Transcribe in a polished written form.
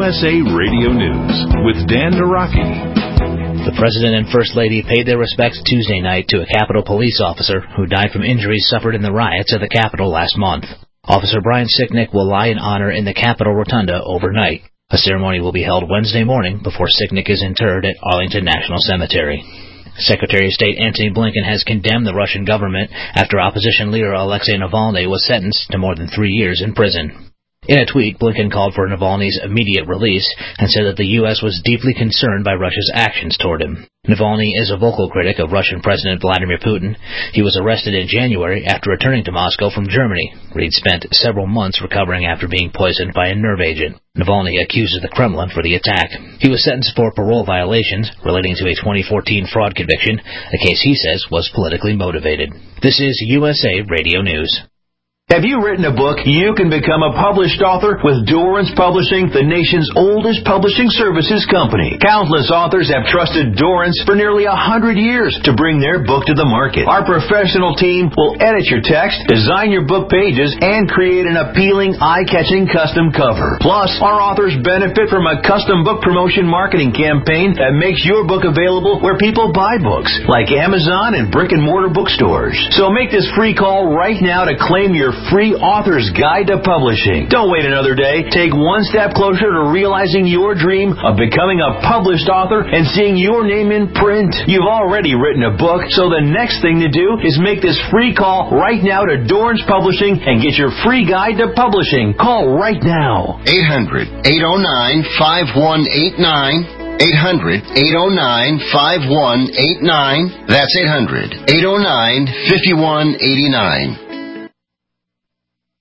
USA Radio News with Dan Naraki. The President and First Lady paid their respects Tuesday night to a Capitol police officer who died from injuries suffered in the riots at the Capitol last month. Officer Brian Sicknick will lie in honor in the Capitol Rotunda overnight. A ceremony will be held Wednesday morning before Sicknick is interred at Arlington National Cemetery. Secretary of State Antony Blinken has condemned the Russian government after opposition leader Alexei Navalny was sentenced to more than 3 years in prison. In a tweet, Blinken called for Navalny's immediate release and said that the U.S. was deeply concerned by Russia's actions toward him. Navalny is a vocal critic of Russian President Vladimir Putin. He was arrested in January after returning to Moscow from Germany, where he'd spent several months recovering after being poisoned by a nerve agent. Navalny accuses the Kremlin for the attack. He was sentenced for parole violations relating to a 2014 fraud conviction, a case he says was politically motivated. This is USA Radio News. Have you written a book? You can become a published author with Dorrance Publishing, the nation's oldest publishing services company. Countless authors have trusted Dorrance for nearly 100 years to bring their book to the market. Our professional team will edit your text, design your book pages, and create an appealing, eye-catching custom cover. Plus, our authors benefit from a custom book promotion marketing campaign that makes your book available where people buy books, like Amazon and brick-and-mortar bookstores. So make this free call right now to claim your free author's guide to publishing. Don't wait another day. Take one step closer to realizing your dream of becoming a published author and seeing your name in print. You've already written a book, so the next thing to do is make this free call right now to Dorrance Publishing and get your free guide to publishing. Call right now. 800-809-5189. 800-809-5189. That's 800-809-5189.